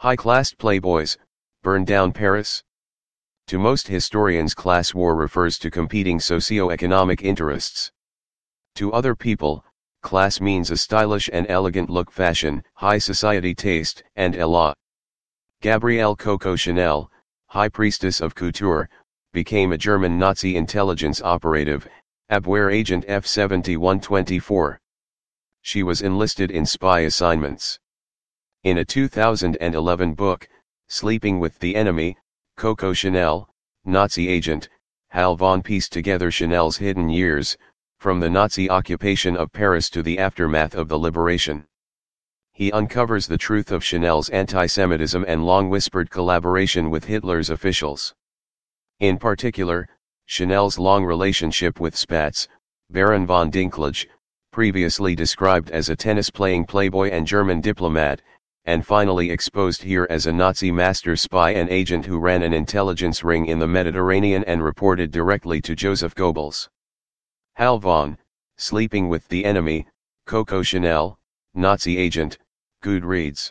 High-classed playboys, burn down Paris? To most historians, class war refers to competing socio-economic interests. To other people, class means a stylish and elegant look, fashion, high society taste, and élan. Gabrielle Coco Chanel, high priestess of couture, became a German Nazi intelligence operative, Abwehr agent F-7124. She was enlisted in spy assignments. In a 2011 book, Sleeping with the Enemy, Coco Chanel, Nazi agent, Hal Vaughan pieced together Chanel's hidden years, from the Nazi occupation of Paris to the aftermath of the liberation. He uncovers the truth of Chanel's anti-Semitism and long-whispered collaboration with Hitler's officials. In particular, Chanel's long relationship with Spatz, Baron von Dinklage, previously described as a tennis-playing playboy and German diplomat, and finally exposed here as a Nazi master spy and agent who ran an intelligence ring in the Mediterranean and reported directly to Joseph Goebbels. Hal Vaughan, Sleeping with the Enemy, Coco Chanel, Nazi agent, Goodreads.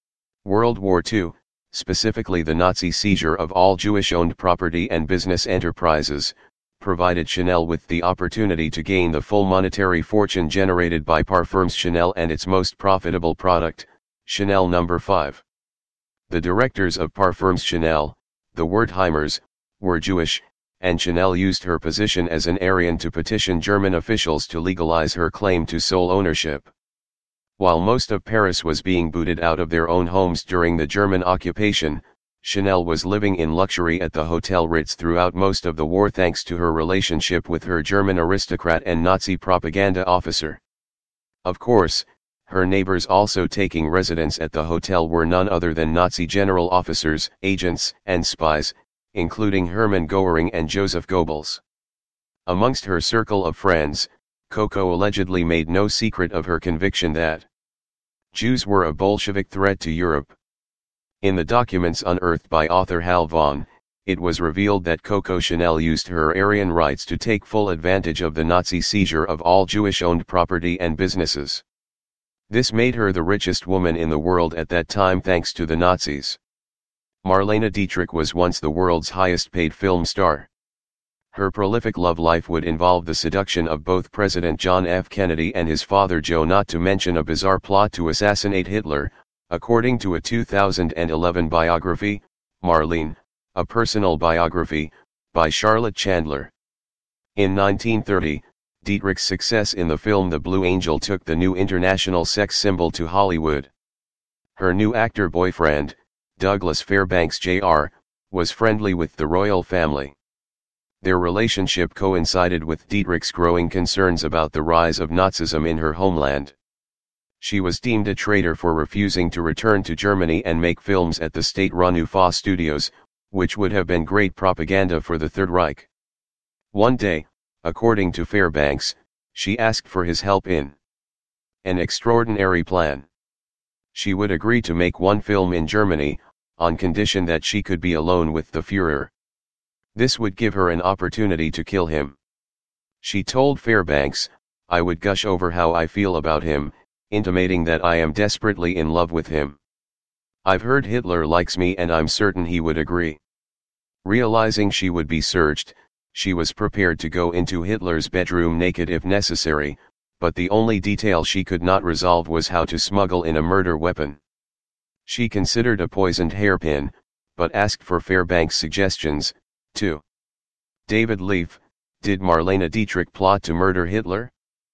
World War II, specifically the Nazi seizure of all Jewish-owned property and business enterprises, provided Chanel with the opportunity to gain the full monetary fortune generated by Parfums Chanel and its most profitable product, Chanel No. 5. The directors of Parfums Chanel, the Wertheimers, were Jewish, and Chanel used her position as an Aryan to petition German officials to legalize her claim to sole ownership. While most of Paris was being booted out of their own homes during the German occupation, Chanel was living in luxury at the Hotel Ritz throughout most of the war thanks to her relationship with her German aristocrat and Nazi propaganda officer. Of course, her neighbors also taking residence at the hotel were none other than Nazi general officers, agents, and spies, including Hermann Goering and Joseph Goebbels. Amongst her circle of friends, Coco allegedly made no secret of her conviction that Jews were a Bolshevik threat to Europe. In the documents unearthed by author Hal Vaughan, it was revealed that Coco Chanel used her Aryan rights to take full advantage of the Nazi seizure of all Jewish-owned property and businesses. This made her the richest woman in the world at that time thanks to the Nazis. Marlene Dietrich was once the world's highest-paid film star. Her prolific love life would involve the seduction of both President John F. Kennedy and his father Joe, not to mention a bizarre plot to assassinate Hitler, according to a 2011 biography, Marlene, a personal biography, by Charlotte Chandler. In 1930, Dietrich's success in the film The Blue Angel took the new international sex symbol to Hollywood. Her new actor boyfriend, Douglas Fairbanks Jr., was friendly with the royal family. Their relationship coincided with Dietrich's growing concerns about the rise of Nazism in her homeland. She was deemed a traitor for refusing to return to Germany and make films at the state-run UFA studios, which would have been great propaganda for the Third Reich. One day, according to Fairbanks, she asked for his help in an extraordinary plan. She would agree to make one film in Germany, on condition that she could be alone with the Führer. This would give her an opportunity to kill him. She told Fairbanks, "I would gush over how I feel about him, intimating that I am desperately in love with him. I've heard Hitler likes me and I'm certain he would agree." Realizing she would be searched, she was prepared to go into Hitler's bedroom naked if necessary, but the only detail she could not resolve was how to smuggle in a murder weapon. She considered a poisoned hairpin, but asked for Fairbanks' suggestions, too. David Leaf, did Marlene Dietrich plot to murder Hitler?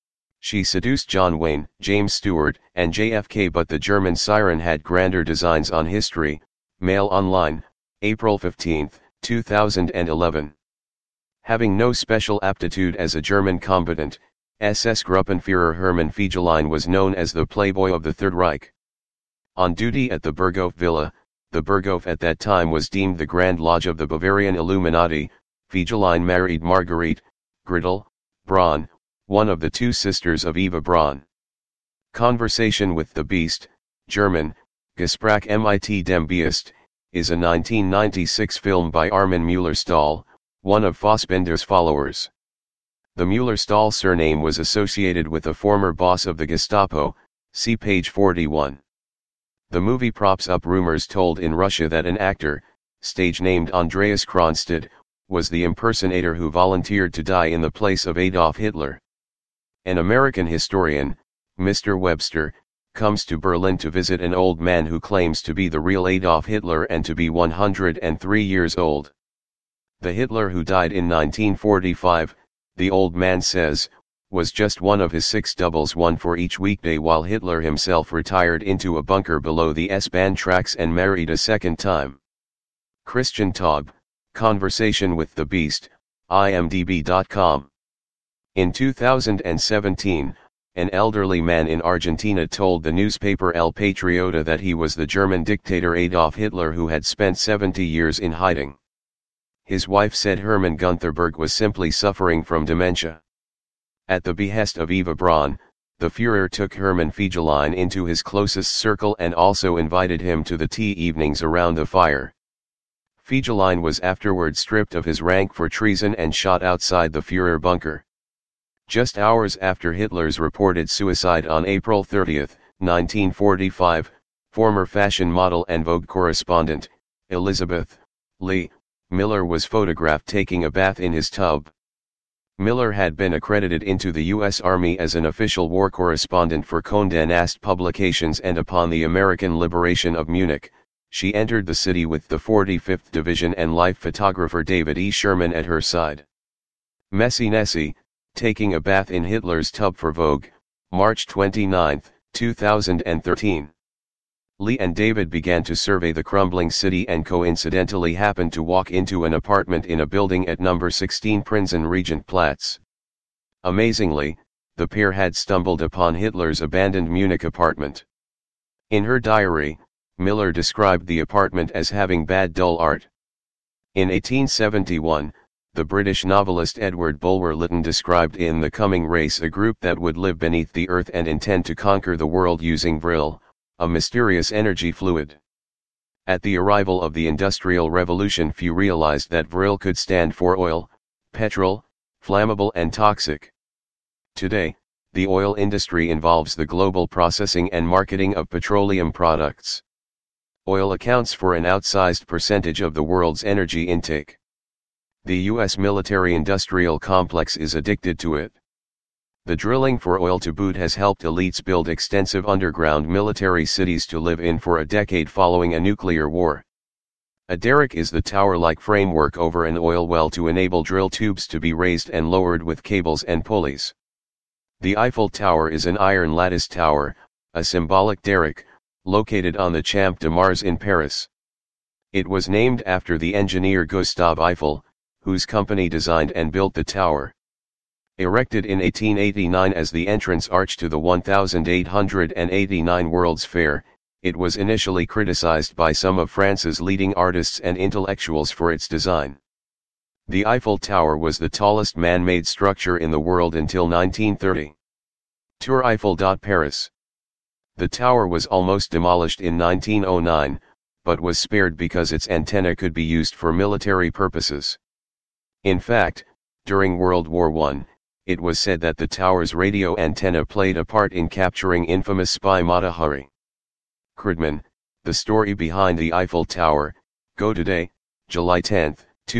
She seduced John Wayne, James Stewart, and JFK, but the German siren had grander designs on history. Mail Online, April 15, 2011. Having no special aptitude as a German combatant, SS Gruppenführer Hermann Fegelein was known as the Playboy of the Third Reich. On duty at the Berghof Villa, the Berghof at that time was deemed the Grand Lodge of the Bavarian Illuminati. Fegelein married Marguerite Gretel Braun, one of the two sisters of Eva Braun. Conversation with the Beast, German, Gespräch mit dem Beast, is a 1996 film by Armin Mueller-Stahl, one of Fassbinder's followers. The Mueller-Stahl surname was associated with a former boss of the Gestapo, see page 41. The movie props up rumors told in Russia that an actor, stage-named Andreas Kronstadt, was the impersonator who volunteered to die in the place of Adolf Hitler. An American historian, Mr. Webster, comes to Berlin to visit an old man who claims to be the real Adolf Hitler and to be 103 years old. The Hitler who died in 1945, the old man says, was just one of his 6 doubles, one for each weekday, while Hitler himself retired into a bunker below the S-Bahn tracks and married a second time. Christian Taub, Conversation with the Beast, imdb.com. In 2017, an elderly man in Argentina told the newspaper El Patriota that he was the German dictator Adolf Hitler who had spent 70 years in hiding. His wife said Hermann Gunther Berg was simply suffering from dementia. At the behest of Eva Braun, the Führer took Hermann Fegelein into his closest circle and also invited him to the tea evenings around the fire. Fegelein was afterward stripped of his rank for treason and shot outside the Führer bunker. Just hours after Hitler's reported suicide on April 30, 1945, former fashion model and Vogue correspondent, Elizabeth Lee Miller was photographed taking a bath in his tub. Miller had been accredited into the U.S. Army as an official war correspondent for Condé Nast publications, and upon the American liberation of Munich, she entered the city with the 45th Division and life photographer David E. Sherman at her side. Messy Nessie, taking a bath in Hitler's tub for Vogue, March 29, 2013. Lee and David began to survey the crumbling city and coincidentally happened to walk into an apartment in a building at number 16 Prinzen-Regentplatz. Amazingly, the pair had stumbled upon Hitler's abandoned Munich apartment. In her diary, Miller described the apartment as having bad dull art. In 1871, the British novelist Edward Bulwer Lytton described in The Coming Race a group that would live beneath the earth and intend to conquer the world using vril, a mysterious energy fluid. At the arrival of the Industrial Revolution, few realized that vril could stand for oil, petrol, flammable and toxic. Today, the oil industry involves the global processing and marketing of petroleum products. Oil accounts for an outsized percentage of the world's energy intake. The U.S. military-industrial complex is addicted to it. The drilling for oil to boot has helped elites build extensive underground military cities to live in for a decade following a nuclear war. A derrick is the tower-like framework over an oil well to enable drill tubes to be raised and lowered with cables and pulleys. The Eiffel Tower is an iron lattice tower, a symbolic derrick, located on the Champ de Mars in Paris. It was named after the engineer Gustave Eiffel, whose company designed and built the tower. Erected in 1889 as the entrance arch to the 1889 World's Fair, it was initially criticized by some of France's leading artists and intellectuals for its design. The Eiffel Tower was the tallest man-made structure in the world until 1930. Tour Eiffel. Paris. The tower was almost demolished in 1909, but was spared because its antenna could be used for military purposes. In fact, during World War I, it was said that the tower's radio antenna played a part in capturing infamous spy Mata Hari. Cridman, The Story Behind the Eiffel Tower, Go Today, July 10,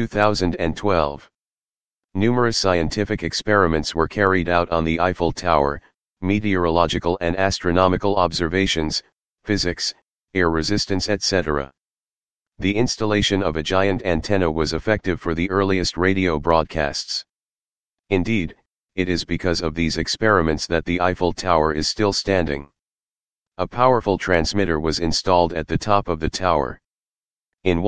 2012. Numerous scientific experiments were carried out on the Eiffel Tower, meteorological and astronomical observations, physics, air resistance, etc. The installation of a giant antenna was effective for the earliest radio broadcasts. Indeed, it is because of these experiments that the Eiffel Tower is still standing. A powerful transmitter was installed at the top of the tower. In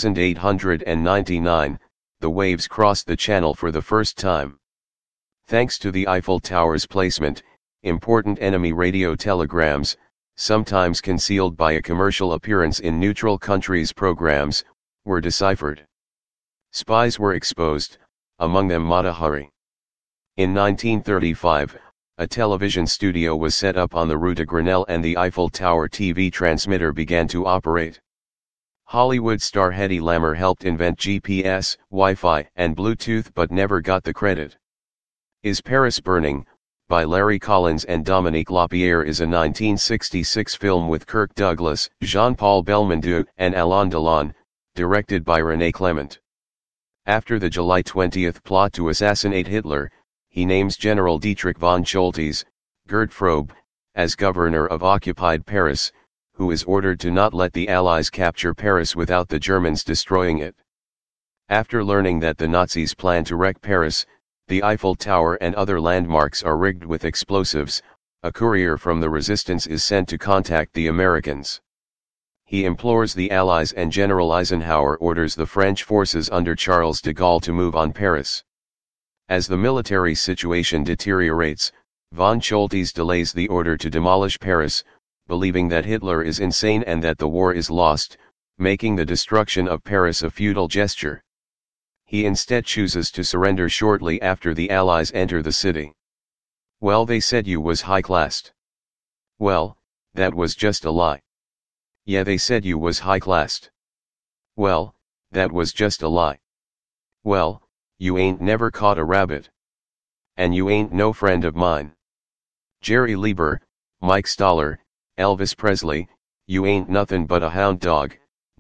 1899, the waves crossed the channel for the first time. Thanks to the Eiffel Tower's placement, important enemy radio telegrams, sometimes concealed by a commercial appearance in neutral countries' programs, were deciphered. Spies were exposed, among them Mata Hari. In 1935, a television studio was set up on the Rue de Grenelle and the Eiffel Tower TV transmitter began to operate. Hollywood star Hedy Lamarr helped invent GPS, Wi-Fi, and Bluetooth but never got the credit. Is Paris Burning? by Larry Collins and Dominique Lapierre is a 1966 film with Kirk Douglas, Jean-Paul Belmondo, and Alain Delon, directed by René Clément. After the July 20 plot to assassinate Hitler, he names General Dietrich von Scholtes, Gerd Frobe, as governor of occupied Paris, who is ordered to not let the Allies capture Paris without the Germans destroying it. After learning that the Nazis plan to wreck Paris, the Eiffel Tower and other landmarks are rigged with explosives, a courier from the resistance is sent to contact the Americans. He implores the Allies and General Eisenhower orders the French forces under Charles de Gaulle to move on Paris. As the military situation deteriorates, von Scholtes delays the order to demolish Paris, believing that Hitler is insane and that the war is lost, making the destruction of Paris a futile gesture. He instead chooses to surrender shortly after the Allies enter the city. Well, they said you was high-classed. Well, that was just a lie. Yeah, they said you was high-classed. Well, that was just a lie. Well, you ain't never caught a rabbit. And you ain't no friend of mine. Jerry Leiber, Mike Stoller, Elvis Presley, you ain't nothing but a hound dog,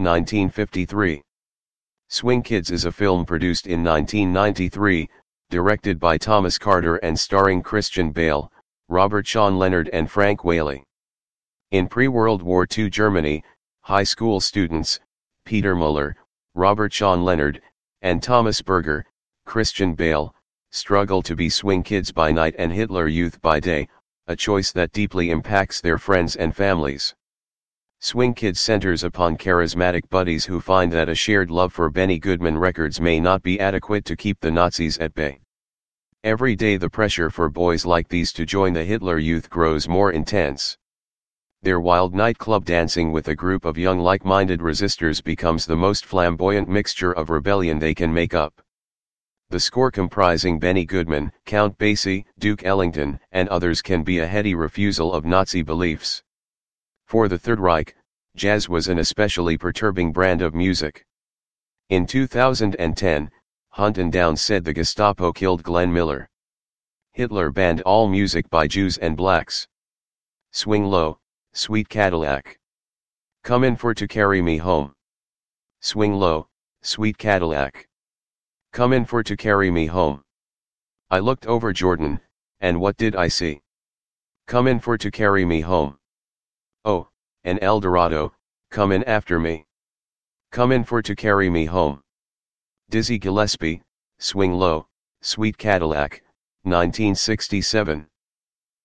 1953. Swing Kids is a film produced in 1993, directed by Thomas Carter and starring Christian Bale, Robert Sean Leonard and Frank Whaley. In pre-World War II Germany, high school students, Peter Muller, Robert Sean Leonard, and Thomas Berger, Christian Bale, struggle to be swing kids by night and Hitler Youth by day, a choice that deeply impacts their friends and families. Swing Kids centers upon charismatic buddies who find that a shared love for Benny Goodman records may not be adequate to keep the Nazis at bay. Every day the pressure for boys like these to join the Hitler Youth grows more intense. Their wild nightclub dancing with a group of young like-minded resistors becomes the most flamboyant mixture of rebellion they can make up. The score comprising Benny Goodman, Count Basie, Duke Ellington, and others can be a heady refusal of Nazi beliefs. For the Third Reich, jazz was an especially perturbing brand of music. In 2010, Hunton Downs said the Gestapo killed Glenn Miller. Hitler banned all music by Jews and blacks. Swing low, sweet Cadillac. Come in for to carry me home. Swing low, sweet Cadillac. Come in for to carry me home. I looked over Jordan, and what did I see? Come in for to carry me home. Oh, an El Dorado, come in after me. Come in for to carry me home. Dizzy Gillespie, Swing Low, Sweet Cadillac, 1967.